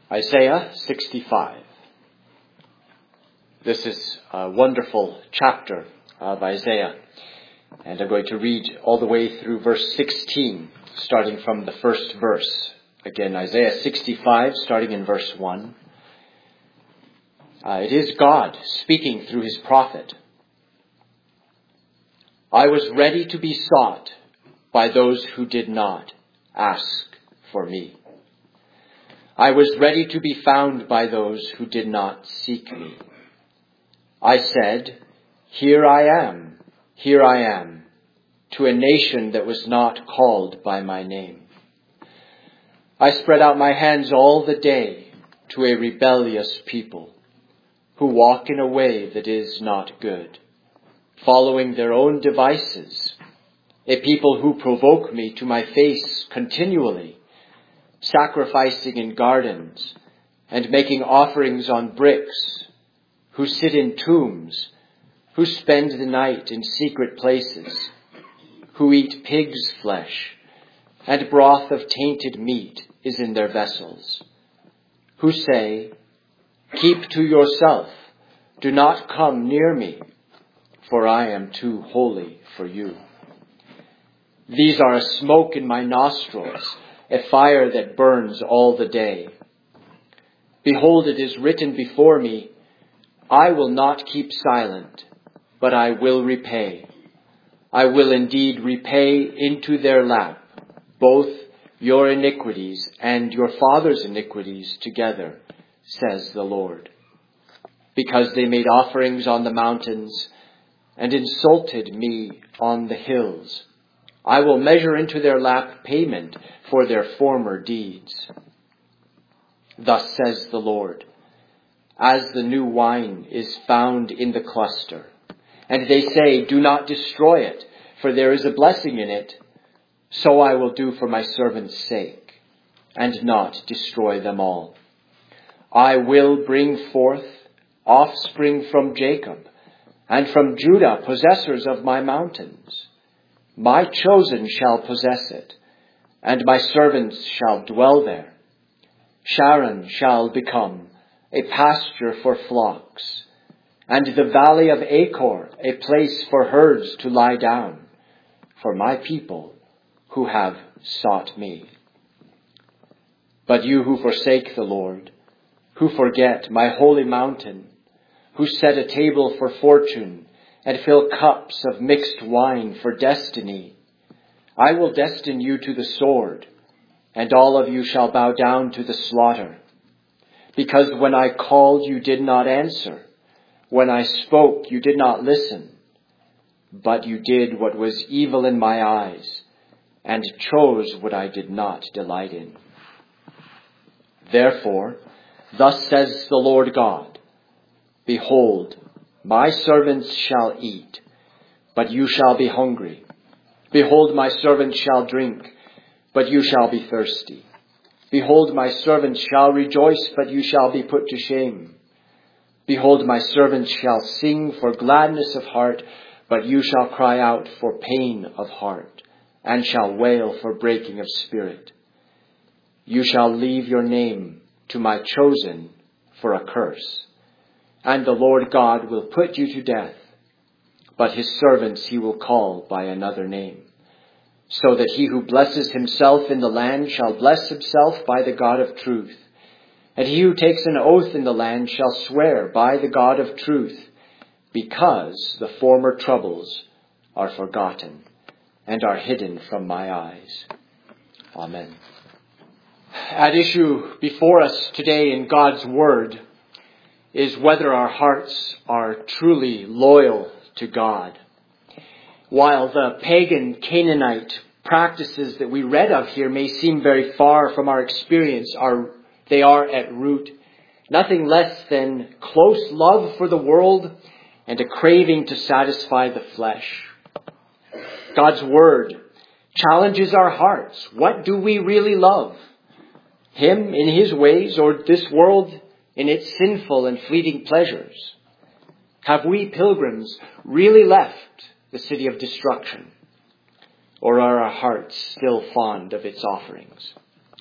Isaiah 65. This is a wonderful chapter of Isaiah, and I'm going to read all the way through verse 16, starting from the first verse. Again, Isaiah 65, starting in verse 1. It is God speaking through his prophet. I was ready to be sought by those who did not ask for me. I was ready to be found by those who did not seek me. I said, here I am, to a nation that was not called by my name. I spread out my hands all the day to a rebellious people who walk in a way that is not good, following their own devices, a people who provoke me to my face continually, sacrificing in gardens and making offerings on bricks, who sit in tombs, who spend the night in secret places, who eat pig's flesh, and broth of tainted meat is in their vessels, who say, keep to yourself, do not come near me, for I am too holy for you. These are a smoke in my nostrils, a fire that burns all the day. Behold, it is written before me, I will not keep silent, but I will repay. I will indeed repay into their lap both your iniquities and your father's iniquities together, says the Lord. Because they made offerings on the mountains and insulted me on the hills, I will measure into their lap payment for their former deeds. Thus says the Lord, as the new wine is found in the cluster, and they say, do not destroy it, for there is a blessing in it, so I will do for my servants' sake, and not destroy them all. I will bring forth offspring from Jacob, and from Judah possessors of my mountains. My chosen shall possess it, and my servants shall dwell there. Sharon shall become a pasture for flocks, and the valley of Achor a place for herds to lie down, for my people who have sought me. But you who forsake the Lord, who forget my holy mountain, who set a table for fortune and fill cups of mixed wine for destiny, I will destine you to the sword, and all of you shall bow down to the slaughter. Because when I called, you did not answer. When I spoke, you did not listen. But you did what was evil in my eyes, and chose what I did not delight in. Therefore, thus says the Lord God, behold, my servants shall eat, but you shall be hungry. Behold, my servants shall drink, but you shall be thirsty. Behold, my servants shall rejoice, but you shall be put to shame. Behold, my servants shall sing for gladness of heart, but you shall cry out for pain of heart, and shall wail for breaking of spirit. You shall leave your name to my chosen for a curse, and the Lord God will put you to death, but his servants he will call by another name, so that he who blesses himself in the land shall bless himself by the God of truth, and he who takes an oath in the land shall swear by the God of truth, because the former troubles are forgotten and are hidden from my eyes. Amen. At issue before us today in God's Word is whether our hearts are truly loyal to God. While the pagan Canaanite practices that we read of here may seem very far from our experience, they are at root nothing less than close love for the world and a craving to satisfy the flesh. God's Word challenges our hearts. What do we really love? Him in his ways, or this world in its sinful and fleeting pleasures? Have we pilgrims really left the city of destruction? Or are our hearts still fond of its offerings?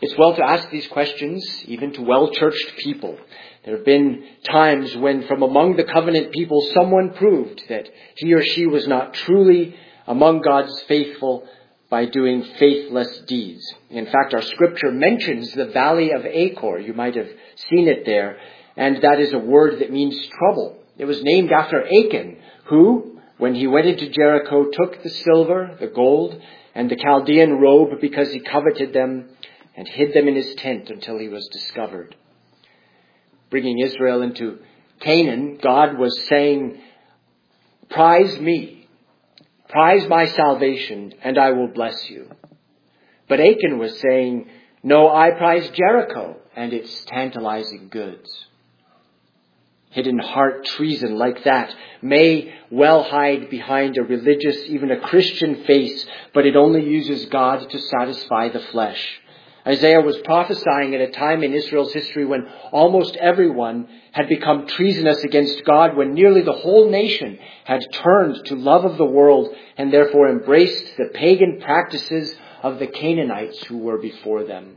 It's well to ask these questions, even to well-churched people. There have been times when from among the covenant people someone proved that he or she was not truly among God's faithful by doing faithless deeds. In fact, our scripture mentions the valley of Achor. You might have seen it there. And that is a word that means trouble. It was named after Achan, who, when he went into Jericho, took the silver, the gold, and the Chaldean robe because he coveted them and hid them in his tent until he was discovered. Bringing Israel into Canaan, God was saying, prize me, prize my salvation, and I will bless you. But Achan was saying, no, I prize Jericho and its tantalizing goods. Hidden heart treason like that may well hide behind a religious, even a Christian face, but it only uses God to satisfy the flesh. Isaiah was prophesying at a time in Israel's history when almost everyone had become treasonous against God, when nearly the whole nation had turned to love of the world and therefore embraced the pagan practices of the Canaanites who were before them.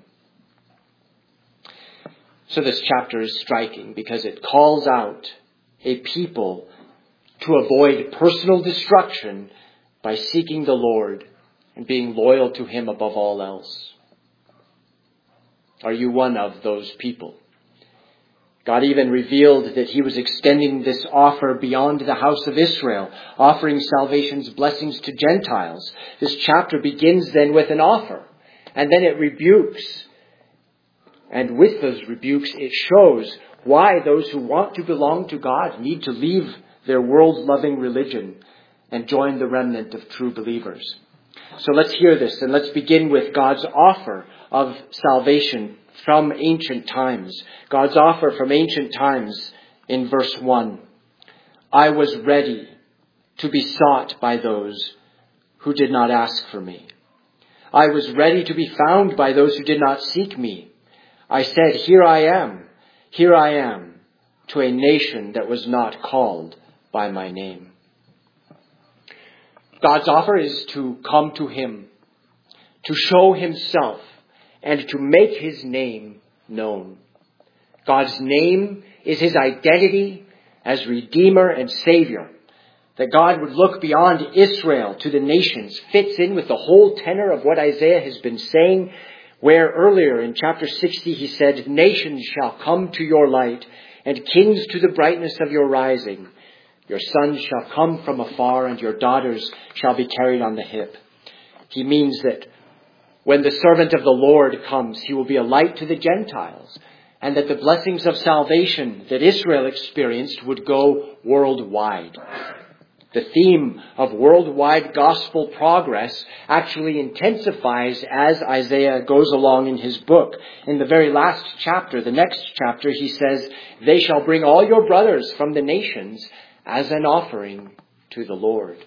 So this chapter is striking because it calls out a people to avoid personal destruction by seeking the Lord and being loyal to Him above all else. Are you one of those people? God even revealed that He was extending this offer beyond the house of Israel, offering salvation's blessings to Gentiles. This chapter begins then with an offer, and then it rebukes. And with those rebukes, it shows why those who want to belong to God need to leave their world-loving religion and join the remnant of true believers. So let's hear this, and let's begin with God's offer of salvation from ancient times. God's offer from ancient times in verse 1. I was ready to be sought by those who did not ask for me. I was ready to be found by those who did not seek me. I said, here I am, to a nation that was not called by my name. God's offer is to come to Him, to show Himself, and to make His name known. God's name is His identity as Redeemer and Savior. That God would look beyond Israel to the nations fits in with the whole tenor of what Isaiah has been saying, where earlier in chapter 60 he said, nations shall come to your light, and kings to the brightness of your rising. Your sons shall come from afar, and your daughters shall be carried on the hip. He means that when the servant of the Lord comes, He will be a light to the Gentiles, and that the blessings of salvation that Israel experienced would go worldwide. The theme of worldwide gospel progress actually intensifies as Isaiah goes along in his book. In the very last chapter, the next chapter, he says, they shall bring all your brothers from the nations as an offering to the Lord.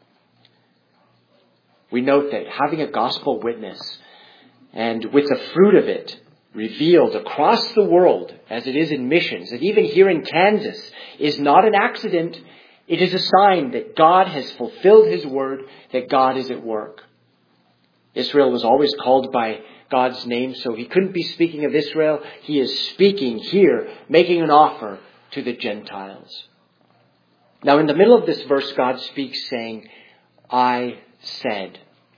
We note that having a gospel witness, and with the fruit of it revealed across the world, as it is in missions, and even here in Kansas, is not an accident. It is a sign that God has fulfilled His word, that God is at work. Israel was always called by God's name, so He couldn't be speaking of Israel. He is speaking here, making an offer to the Gentiles. Now, in the middle of this verse, God speaks saying, I said.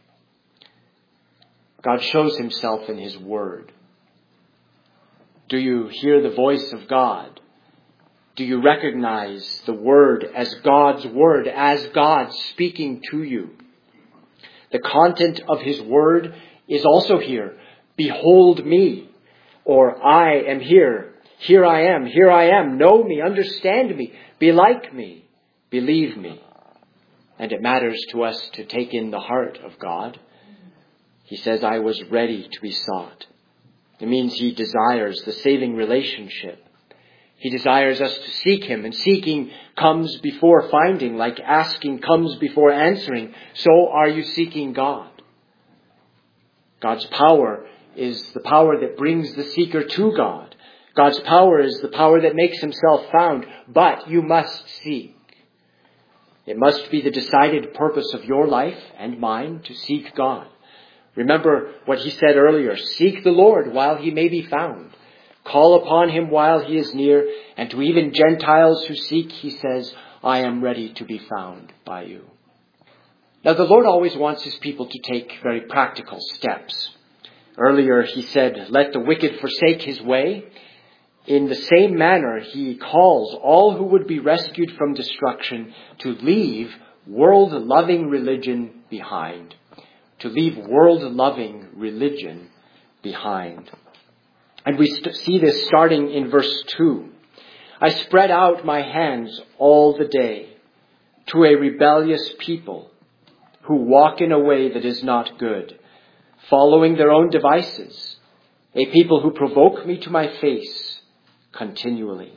God shows Himself in His word. Do you hear the voice of God? Do you recognize the word as God's word, as God speaking to you? The content of His word is also here. Behold me, or I am here. Here I am. Know me, understand me, be like me, believe me. And it matters to us to take in the heart of God. He says, I was ready to be sought. It means He desires the saving relationship. He desires us to seek Him, and seeking comes before finding, like asking comes before answering. So are you seeking God? God's power is the power that brings the seeker to God. God's power is the power that makes Himself found, but you must seek. It must be the decided purpose of your life and mine to seek God. Remember what he said earlier, seek the Lord while he may be found. Call upon him while he is near, and to even Gentiles who seek, he says, I am ready to be found by you. Now the Lord always wants his people to take very practical steps. Earlier he said, let the wicked forsake his way. In the same manner, he calls all who would be rescued from destruction to leave world-loving religion behind. To leave world-loving religion behind. And we see this starting in verse 2. I spread out my hands all the day to a rebellious people who walk in a way that is not good, following their own devices, a people who provoke me to my face continually.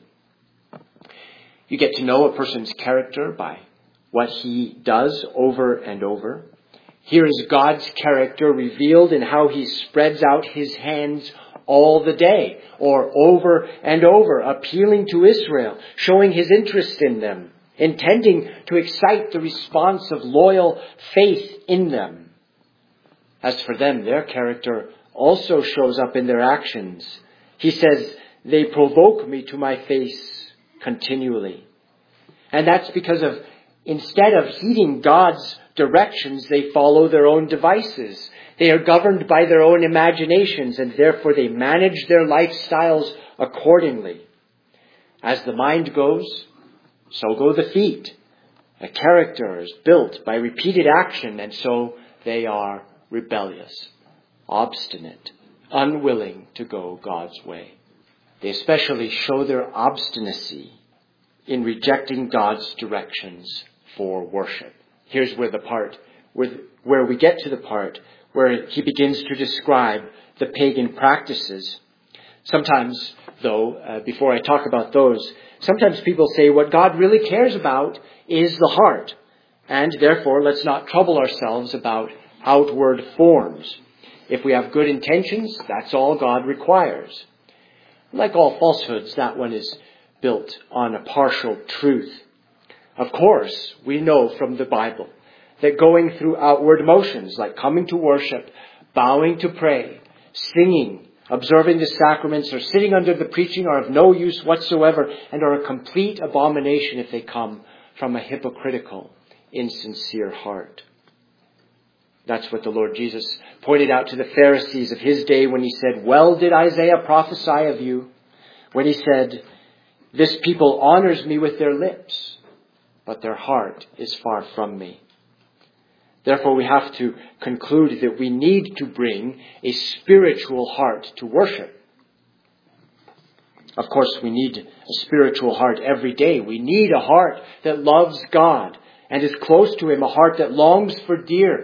You get to know a person's character by what he does over and over. Here is God's character revealed in how he spreads out his hands all the day, or over and over, appealing to Israel, showing his interest in them, intending to excite the response of loyal faith in them. As for them, their character also shows up in their actions. He says, they provoke me to my face continually. And that's because instead of heeding God's directions, they follow their own devices. They are governed by their own imaginations, and therefore they manage their lifestyles accordingly. As the mind goes, so go the feet. A character is built by repeated action, and so they are rebellious, obstinate, unwilling to go God's way. They especially show their obstinacy in rejecting God's directions for worship. Here's where we get to the part where he begins to describe the pagan practices. Sometimes, though, before I talk about those, sometimes people say what God really cares about is the heart. And therefore, let's not trouble ourselves about outward forms. If we have good intentions, that's all God requires. Like all falsehoods, that one is built on a partial truth. Of course, we know from the Bible that going through outward motions, like coming to worship, bowing to pray, singing, observing the sacraments, or sitting under the preaching are of no use whatsoever and are a complete abomination if they come from a hypocritical, insincere heart. That's what the Lord Jesus pointed out to the Pharisees of his day when he said, well did Isaiah prophesy of you, when he said, this people honors me with their lips, but their heart is far from me. Therefore, we have to conclude that we need to bring a spiritual heart to worship. Of course, we need a spiritual heart every day. We need a heart that loves God and is close to him, a heart that longs for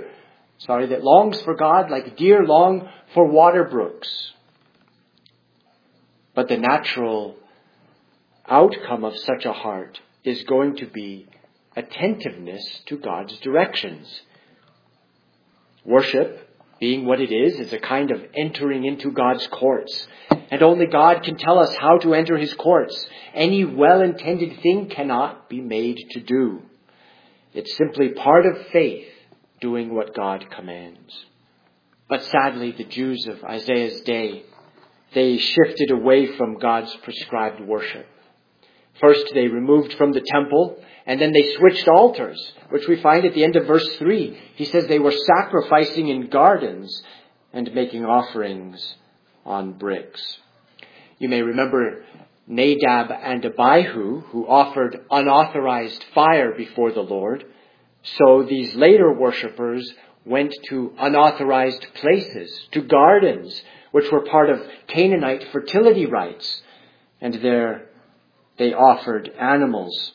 God like deer long for water brooks. But the natural outcome of such a heart is going to be attentiveness to God's directions. Worship, being what it is a kind of entering into God's courts. And only God can tell us how to enter his courts. Any well-intended thing cannot be made to do. It's simply part of faith, doing what God commands. But sadly, the Jews of Isaiah's day, they shifted away from God's prescribed worship. First, they removed from the temple, and then they switched altars, which we find at the end of verse 3. He says they were sacrificing in gardens and making offerings on bricks. You may remember Nadab and Abihu, who offered unauthorized fire before the Lord. So these later worshippers went to unauthorized places, to gardens, which were part of Canaanite fertility rites. And there they offered animals.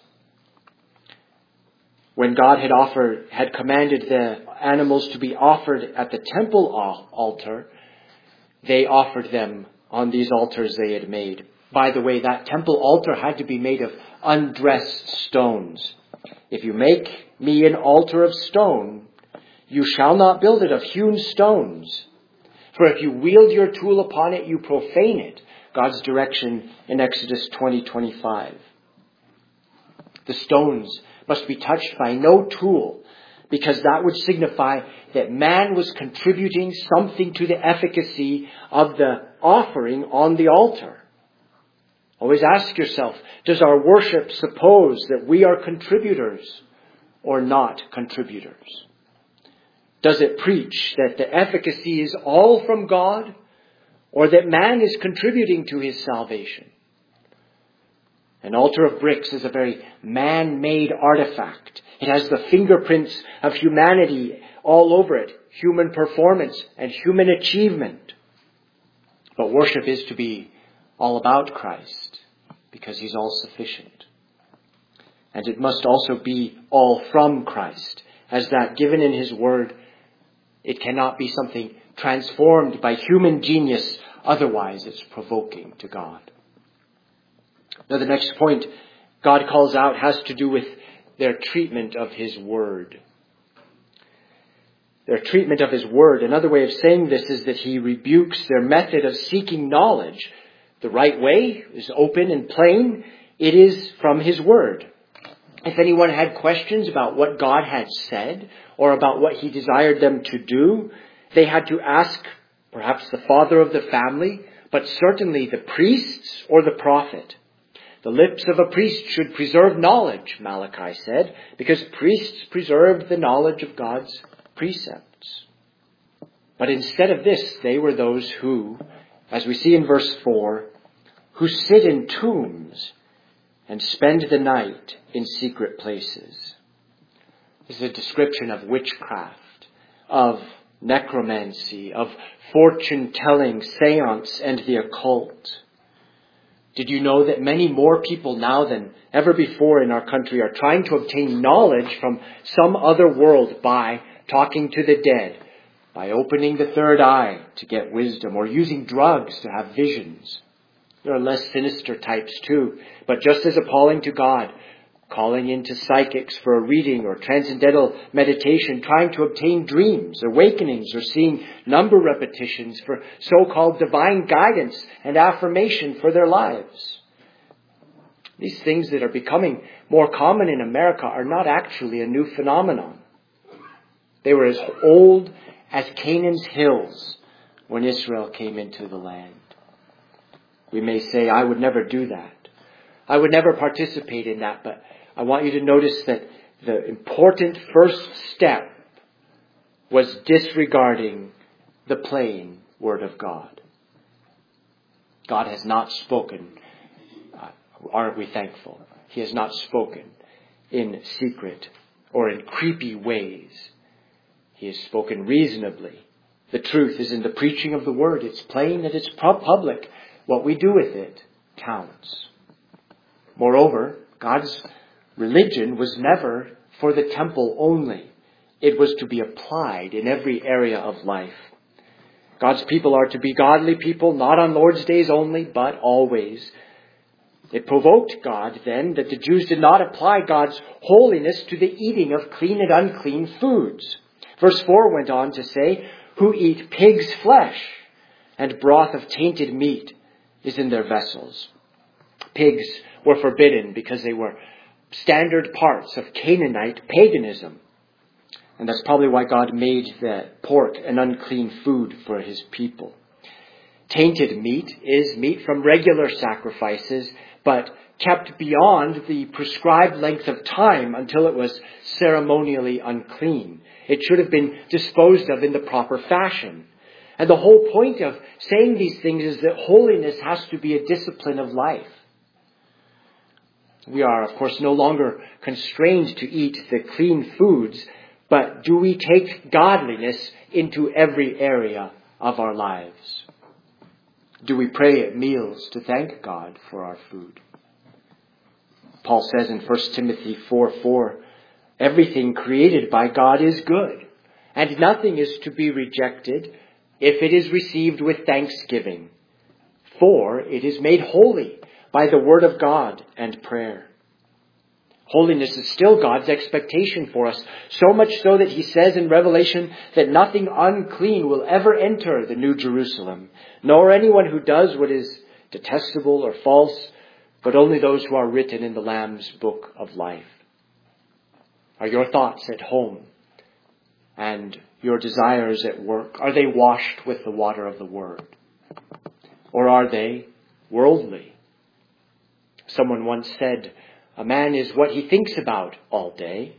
When God had commanded the animals to be offered at the temple altar, they offered them on these altars they had made. By the way, that temple altar had to be made of undressed stones. If you make me an altar of stone, you shall not build it of hewn stones. For if you wield your tool upon it, you profane it. God's direction in Exodus 20:25. The stones must be touched by no tool, because that would signify that man was contributing something to the efficacy of the offering on the altar. Always ask yourself, does our worship suppose that we are contributors or not contributors? Does it preach that the efficacy is all from God, or that man is contributing to his salvation? An altar of bricks is a very man-made artifact. It has the fingerprints of humanity all over it, human performance and human achievement. But worship is to be all about Christ, because he's all sufficient. And it must also be all from Christ, as that given in his word, it cannot be something transformed by human genius, otherwise it's provoking to God. Now the next point God calls out has to do with their treatment of his word. Their treatment of his word. Another way of saying this is that he rebukes their method of seeking knowledge. The right way is open and plain. It is from his word. If anyone had questions about what God had said or about what he desired them to do, they had to ask perhaps the father of the family, but certainly the priests or the prophet. The lips of a priest should preserve knowledge, Malachi said, because priests preserved the knowledge of God's precepts. But instead of this, they were those who, as we see in verse 4, who sit in tombs and spend the night in secret places. This is a description of witchcraft, of necromancy, of fortune-telling, seance, and the occult. Did you know that many more people now than ever before in our country are trying to obtain knowledge from some other world by talking to the dead, by opening the third eye to get wisdom, or using drugs to have visions? There are less sinister types too, but just as appalling to God, calling into psychics for a reading or transcendental meditation, trying to obtain dreams, awakenings, or seeing number repetitions for so-called divine guidance and affirmation for their lives. These things that are becoming more common in America are not actually a new phenomenon. They were as old as Canaan's hills when Israel came into the land. We may say, I would never do that. I would never participate in that, but I want you to notice that the important first step was disregarding the plain word of God. God has not spoken. Aren't we thankful? He has not spoken in secret or in creepy ways. He has spoken reasonably. The truth is in the preaching of the word. It's plain and it's public. What we do with it counts. Moreover, God's religion was never for the temple only. It was to be applied in every area of life. God's people are to be godly people, not on Lord's days only, but always. It provoked God then that the Jews did not apply God's holiness to the eating of clean and unclean foods. Verse 4 went on to say, who eat pig's flesh, and broth of tainted meat is in their vessels. Pigs were forbidden because they were standard parts of Canaanite paganism. And that's probably why God made the pork an unclean food for his people. Tainted meat is meat from regular sacrifices, but kept beyond the prescribed length of time until it was ceremonially unclean. It should have been disposed of in the proper fashion. And the whole point of saying these things is that holiness has to be a discipline of life. We are, of course, no longer constrained to eat the clean foods, but do we take godliness into every area of our lives? Do we pray at meals to thank God for our food? Paul says in 1 Timothy 4:4, everything created by God is good, and nothing is to be rejected if it is received with thanksgiving, for it is made holy by the word of God and prayer. Holiness is still God's expectation for us, so much so that he says in Revelation that nothing unclean will ever enter the New Jerusalem, nor anyone who does what is detestable or false, but only those who are written in the Lamb's book of life. Are your thoughts at home and your desires at work, are they washed with the water of the Word? Or are they worldly? Someone once said, a man is what he thinks about all day.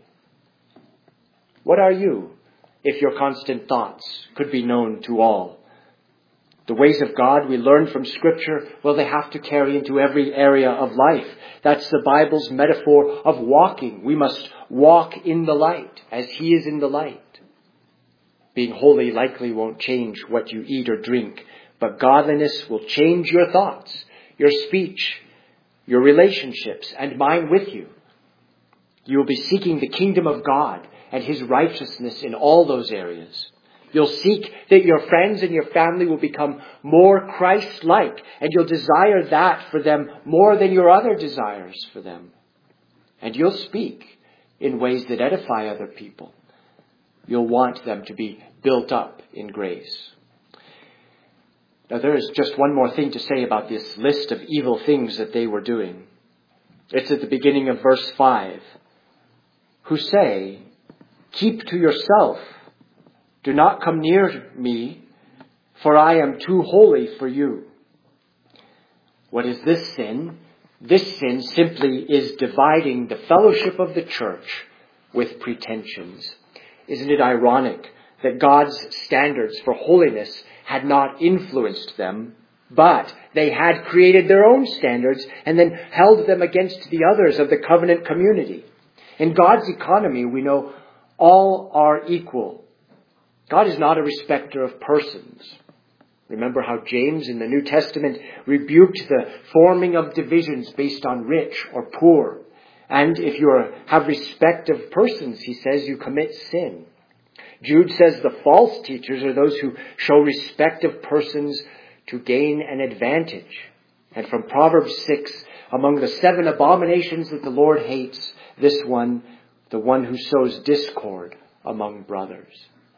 What are you, if your constant thoughts could be known to all? The ways of God we learn from Scripture, well, they have to carry into every area of life. That's the Bible's metaphor of walking. We must walk in the light as He is in the light. Being holy likely won't change what you eat or drink, but godliness will change your thoughts, your speech, your relationships, and mine with you. You will be seeking the kingdom of God and His righteousness in all those areas. You'll seek that your friends and your family will become more Christ-like, and you'll desire that for them more than your other desires for them. And you'll speak in ways that edify other people. You'll want them to be built up in grace. Now there is just one more thing to say about this list of evil things that they were doing. It's at the beginning of verse 5. Who say, keep to yourself. Do not come near me, for I am too holy for you. What is this sin? This sin simply is dividing the fellowship of the church with pretensions. Isn't it ironic that God's standards for holiness had not influenced them, but they had created their own standards and then held them against the others of the covenant community? In God's economy, we know all are equal. God is not a respecter of persons. Remember how James in the New Testament rebuked the forming of divisions based on rich or poor. And if you have respect of persons, he says, you commit sin. Jude says the false teachers are those who show respect of persons to gain an advantage. And from Proverbs 6, among the 7 abominations that the Lord hates, this one, the one who sows discord among brothers.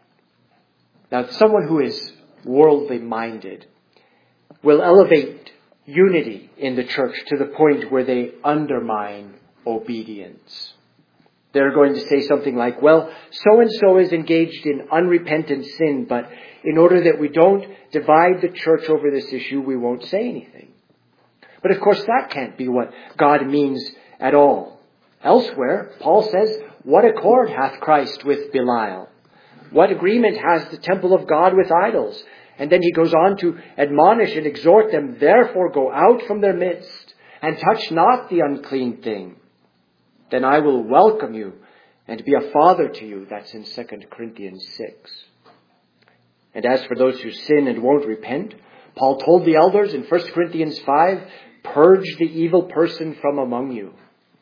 Now, someone who is worldly minded will elevate unity in the church to the point where they undermine obedience. They're going to say something like, well, so-and-so is engaged in unrepentant sin, but in order that we don't divide the church over this issue, we won't say anything. But of course, that can't be what God means at all. Elsewhere, Paul says, what accord hath Christ with Belial? What agreement has the temple of God with idols? And then he goes on to admonish and exhort them, therefore go out from their midst and touch not the unclean thing. Then I will welcome you and be a father to you. That's in 2 Corinthians 6. And as for those who sin and won't repent, Paul told the elders in 1 Corinthians 5, purge the evil person from among you.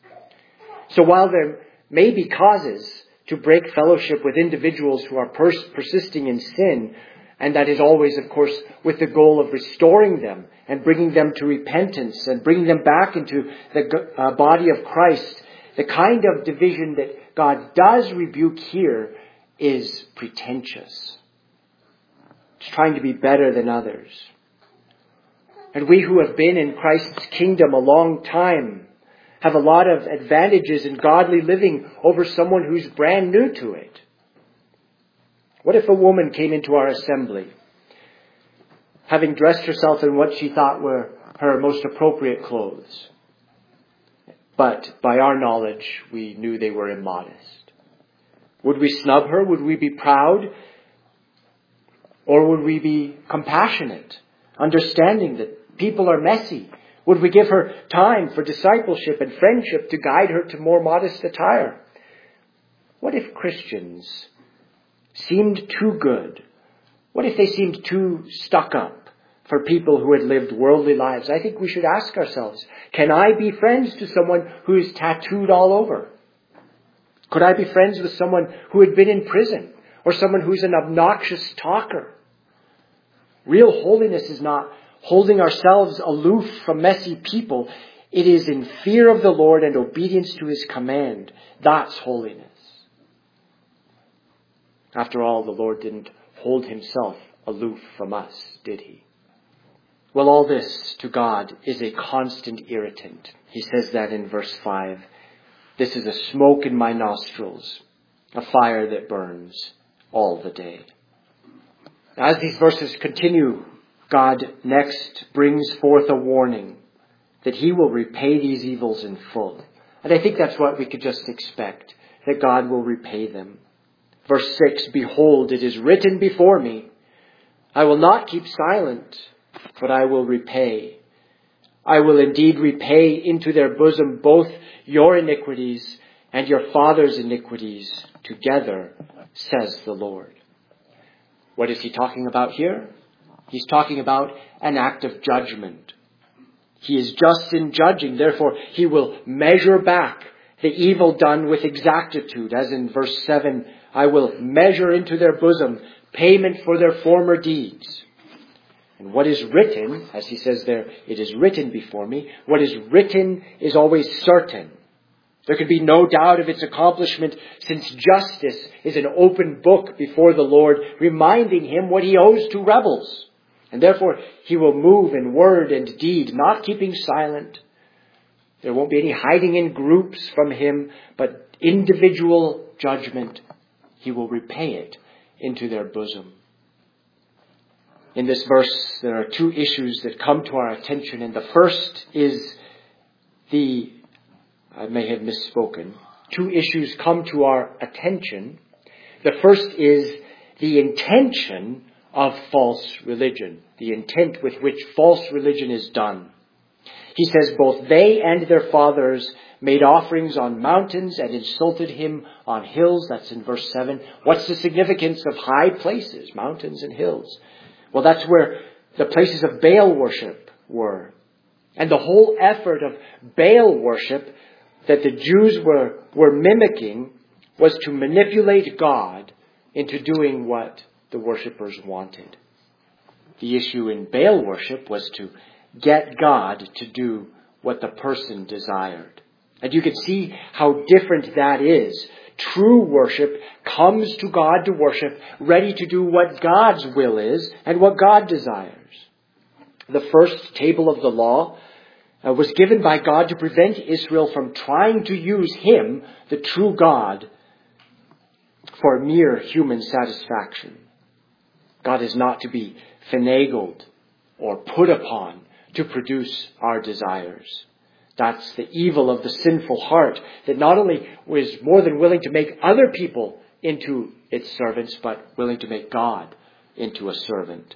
So while there may be causes to break fellowship with individuals who are persisting in sin, and that is always, of course, with the goal of restoring them and bringing them to repentance and bringing them back into the body of Christ, the kind of division that God does rebuke here is pretentious. It's trying to be better than others. And we who have been in Christ's kingdom a long time have a lot of advantages in godly living over someone who's brand new to it. What if a woman came into our assembly, having dressed herself in what she thought were her most appropriate clothes, but by our knowledge, we knew they were immodest? Would we snub her? Would we be proud? Or would we be compassionate, understanding that people are messy? Would we give her time for discipleship and friendship to guide her to more modest attire? What if Christians seemed too good? What if they seemed too stuck up for people who had lived worldly lives? I think we should ask ourselves, can I be friends to someone who is tattooed all over? Could I be friends with someone who had been in prison or someone who's an obnoxious talker? Real holiness is not holding ourselves aloof from messy people. It is in fear of the Lord and obedience to His command. That's holiness. After all, the Lord didn't hold Himself aloof from us, did He? Well, all this to God is a constant irritant. He says that in verse 5. This is a smoke in my nostrils, a fire that burns. all the day. As these verses continue, God next brings forth a warning that he will repay these evils in full. And I think that's what we could just expect, that God will repay them. Verse 6, "Behold, it is written before me, I will not keep silent, but I will repay. I will indeed repay into their bosom both your iniquities and your father's iniquities together, says the Lord." What is he talking about here? He's talking about an act of judgment. He is just in judging, therefore he will measure back the evil done with exactitude, as in verse 7, "I will measure into their bosom payment for their former deeds." And what is written, as he says there, "It is written before me," what is written is always certain. There can be no doubt of its accomplishment, since justice is an open book before the Lord, reminding him what he owes to rebels. And therefore he will move in word and deed, not keeping silent. There won't be any hiding in groups from him, but individual judgment. He will repay it into their bosom. In this verse, there are two issues that come to our attention. And the first is I may have misspoken. Two issues come to our attention. The first is the intention of false religion, the intent with which false religion is done. He says both they and their fathers made offerings on mountains and insulted him on hills. That's in verse 7. What's the significance of high places, mountains and hills? Well, that's where the places of Baal worship were. And the whole effort of Baal worship that the Jews were mimicking was to manipulate God into doing what the worshippers wanted. The issue in Baal worship was to get God to do what the person desired. And you can see how different that is. True worship comes to God to worship, ready to do what God's will is and what God desires. The first table of the law was given by God to prevent Israel from trying to use him, the true God, for mere human satisfaction. God is not to be finagled or put upon to produce our desires. That's the evil of the sinful heart, that not only was more than willing to make other people into its servants, but willing to make God into a servant.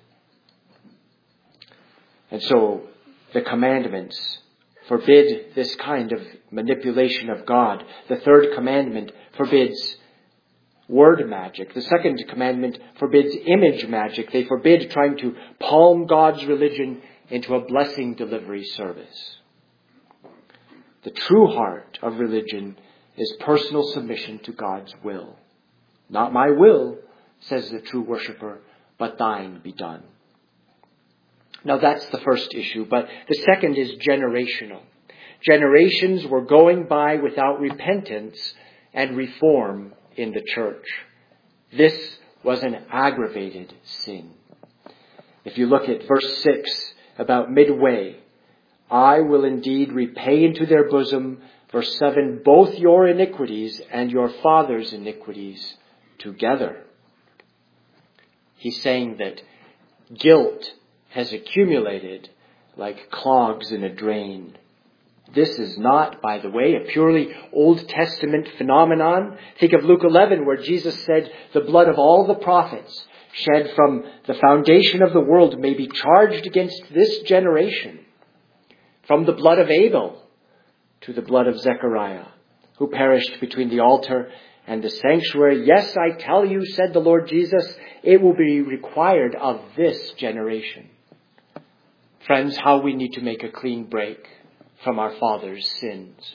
And so the commandments forbid this kind of manipulation of God. The third commandment forbids word magic. The second commandment forbids image magic. They forbid trying to palm God's religion into a blessing delivery service. The true heart of religion is personal submission to God's will. Not my will, says the true worshipper, but thine be done. Now that's the first issue, but the second is generational. Generations were going by without repentance and reform in the church. This was an aggravated sin. If you look at verse 6, about midway, "I will indeed repay into their bosom," verse 7, "both your iniquities and your father's iniquities together." He's saying that guilt has accumulated like clogs in a drain. This is not, by the way, a purely Old Testament phenomenon. Think of Luke 11, where Jesus said, "The blood of all the prophets shed from the foundation of the world may be charged against this generation. From the blood of Abel to the blood of Zechariah, who perished between the altar and the sanctuary. Yes, I tell you, said the Lord Jesus, it will be required of this generation." Friends, how we need to make a clean break from our father's sins.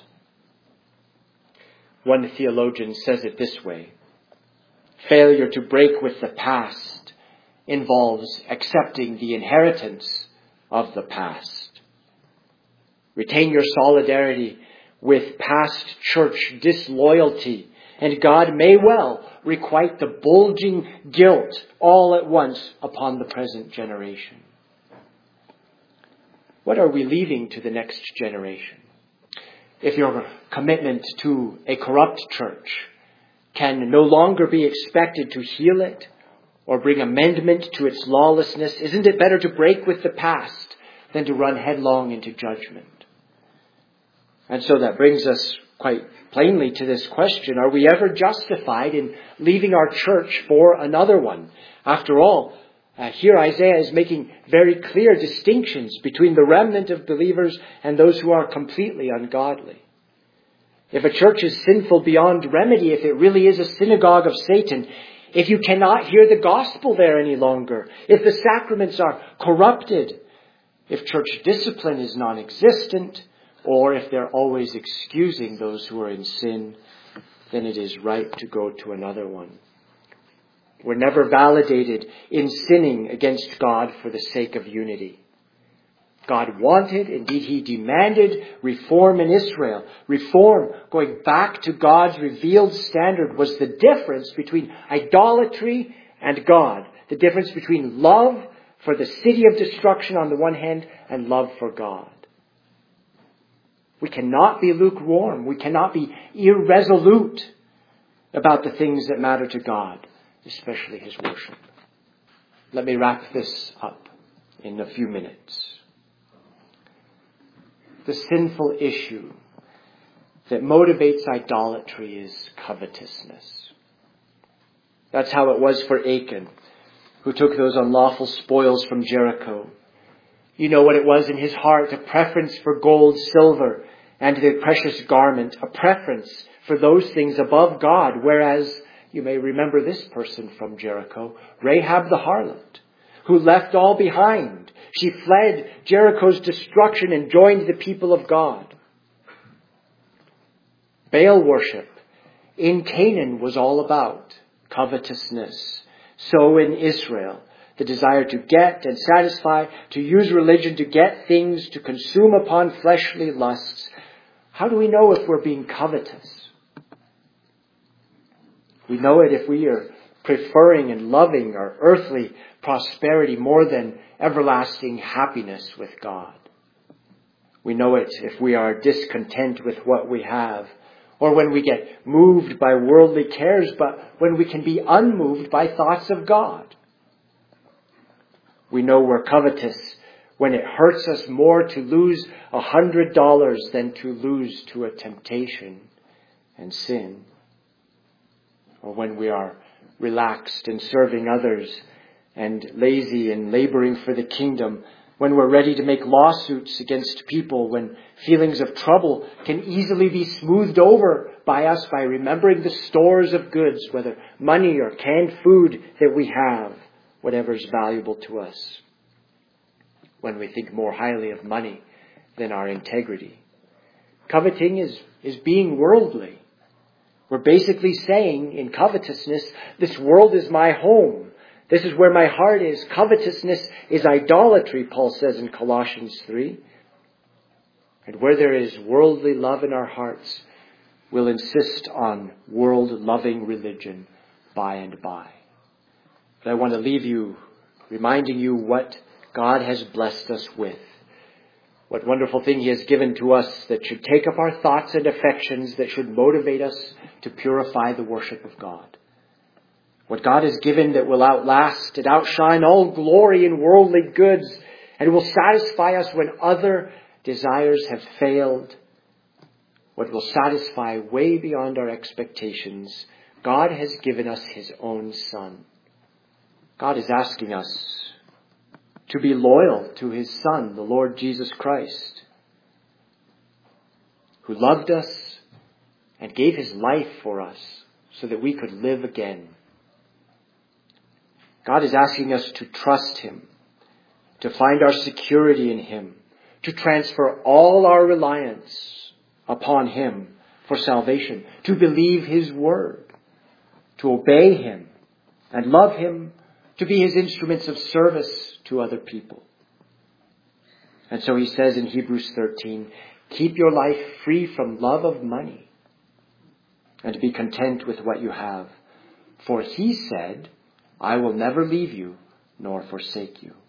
One theologian says it this way: failure to break with the past involves accepting the inheritance of the past. Retain your solidarity with past church disloyalty, and God may well requite the bulging guilt all at once upon the present generation. What are we leaving to the next generation? If your commitment to a corrupt church can no longer be expected to heal it or bring amendment to its lawlessness, isn't it better to break with the past than to run headlong into judgment? And so that brings us quite plainly to this question: are we ever justified in leaving our church for another one? After all, here Isaiah is making very clear distinctions between the remnant of believers and those who are completely ungodly. If a church is sinful beyond remedy, if it really is a synagogue of Satan, if you cannot hear the gospel there any longer, if the sacraments are corrupted, if church discipline is non-existent, or if they're always excusing those who are in sin, then it is right to go to another one. We're never validated in sinning against God for the sake of unity. God wanted, indeed He demanded, reform in Israel. Reform, going back to God's revealed standard, was the difference between idolatry and God. The difference between love for the city of destruction on the one hand and love for God. We cannot be lukewarm. We cannot be irresolute about the things that matter to God, especially His worship. Let me wrap this up in a few minutes. The sinful issue that motivates idolatry is covetousness. That's how it was for Achan, who took those unlawful spoils from Jericho. You know what it was in his heart: a preference for gold, silver, and the precious garment, a preference for those things above God. Whereas, you may remember this person from Jericho, Rahab the harlot, who left all behind. She fled Jericho's destruction and joined the people of God. Baal worship in Canaan was all about covetousness. So in Israel, the desire to get and satisfy, to use religion to get things, to consume upon fleshly lusts. How do we know if we're being covetous? We know it if we are preferring and loving our earthly prosperity more than everlasting happiness with God. We know it if we are discontent with what we have, or when we get moved by worldly cares, but when we can be unmoved by thoughts of God. We know we're covetous when it hurts us more to lose $100 than to lose to a temptation and sin. Or when we are relaxed in serving others and lazy in laboring for the kingdom, when we're ready to make lawsuits against people, when feelings of trouble can easily be smoothed over by us by remembering the stores of goods, whether money or canned food that we have, whatever is valuable to us. When we think more highly of money than our integrity. Coveting is being worldly. We're basically saying in covetousness, this world is my home. This is where my heart is. Covetousness is idolatry, Paul says in Colossians 3. And where there is worldly love in our hearts, we'll insist on world-loving religion by and by. But I want to leave you reminding you what God has blessed us with. What wonderful thing He has given to us that should take up our thoughts and affections, that should motivate us to purify the worship of God. What God has given that will outlast and outshine all glory in worldly goods, and will satisfy us when other desires have failed. What will satisfy way beyond our expectations. God has given us His own Son. God is asking us to be loyal to His Son, the Lord Jesus Christ, who loved us and gave His life for us so that we could live again. God is asking us to trust Him, to find our security in Him, to transfer all our reliance upon Him for salvation, to believe His word, to obey Him and love Him, to be His instruments of service to other people. And so He says in Hebrews 13, keep your life free from love of money and be content with what you have. For He said, I will never leave you nor forsake you.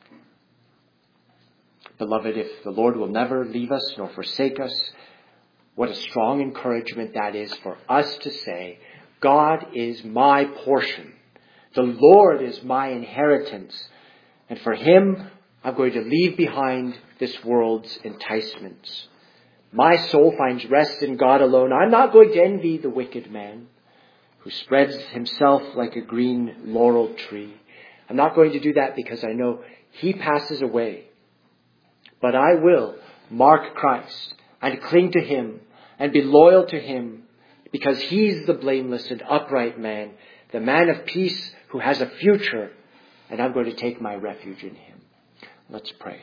Beloved, if the Lord will never leave us nor forsake us, What a strong encouragement that is for us to say, God is my portion. The Lord is my inheritance. And for Him, I'm going to leave behind this world's enticements. My soul finds rest in God alone. I'm not going to envy the wicked man who spreads himself like a green laurel tree. I'm not going to do that because I know he passes away. But I will mark Christ and cling to Him and be loyal to Him because He's the blameless and upright man, the man of peace who has a future, and I'm going to take my refuge in Him. Let's pray.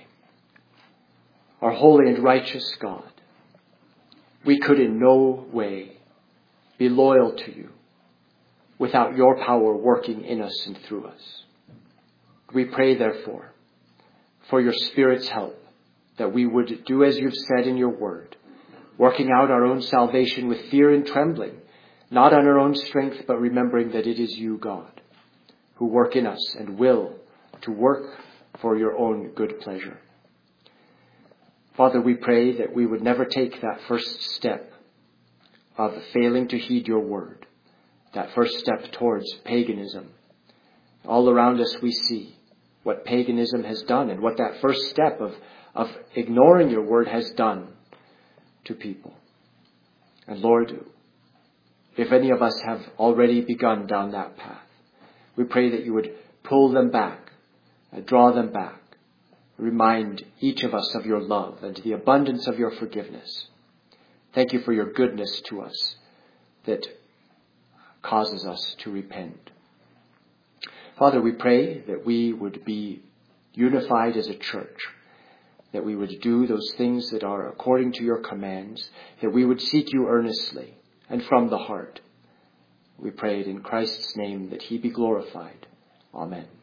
Our holy and righteous God, we could in no way be loyal to You without Your power working in us and through us. We pray, therefore, for Your Spirit's help, that we would do as You've said in Your word, working out our own salvation with fear and trembling, not on our own strength, but remembering that it is You, God, who work in us and will to work for Your own good pleasure. Father, we pray that we would never take that first step of failing to heed Your word, that first step towards paganism. All around us we see what paganism has done and what that first step of ignoring Your word has done to people. And Lord, if any of us have already begun down that path, we pray that You would pull them back, draw them back, remind each of us of Your love and the abundance of Your forgiveness. Thank You for Your goodness to us that causes us to repent. Father, we pray that we would be unified as a church, that we would do those things that are according to Your commands, that we would seek You earnestly and from the heart. We pray it in Christ's name that He be glorified. Amen.